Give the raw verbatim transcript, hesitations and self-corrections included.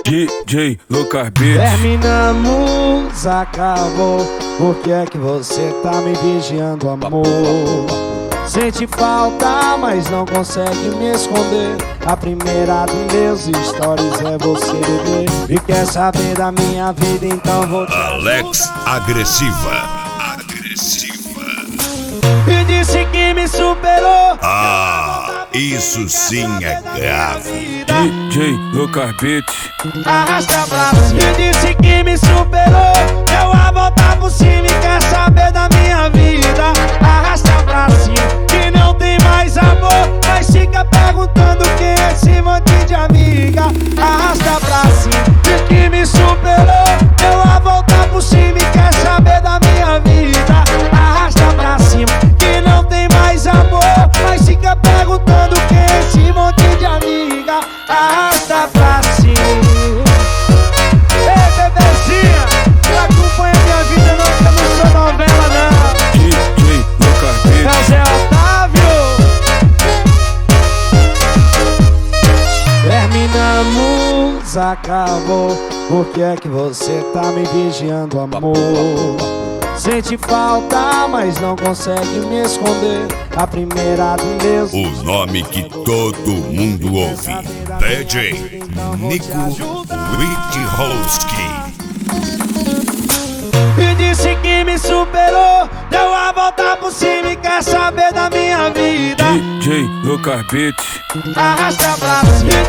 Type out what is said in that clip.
D J Lucas Beats. Terminamos, acabou. Por que é que você tá me vigiando, amor? Sente falta, mas não consegue me esconder. A primeira dos meus stories é você, bebê. E quer saber da minha vida, então vou te Alex Agressiva. Agressiva. E disse que me superou. Ah, isso sim é grave. D J Lucas Beats. Arrasta pra cima. E disse que me superou. Deu a volta por cima e quer saber da minha vida. Arrasta pra cima, que não tem mais amor. Mas fica perguntando quem é esse monte de amiga. Arrasta pra cima. Diz que me superou. Deu a volta por cima e quer saber da minha vida. Arrasta pra cima, que não tem mais amor. Mas fica perguntando quem é esse monte de amiga. Arrasta pra cima. Ei, bebezinha, que acompanha minha vida, não, que eu não sou novela, não. D J Lucas É o Beats. Zé Otávio. Terminamos, acabou. Por que é que você tá me vigiando, amor? Sente falta, mas não consegue me esconder. A primeira dos meus. O nome que todo mundo ouve. D J Nico Witchowski. E disse que me superou. Deu a volta por cima e quer saber da minha vida. D J Lucas Beats. Arrasta pra cima.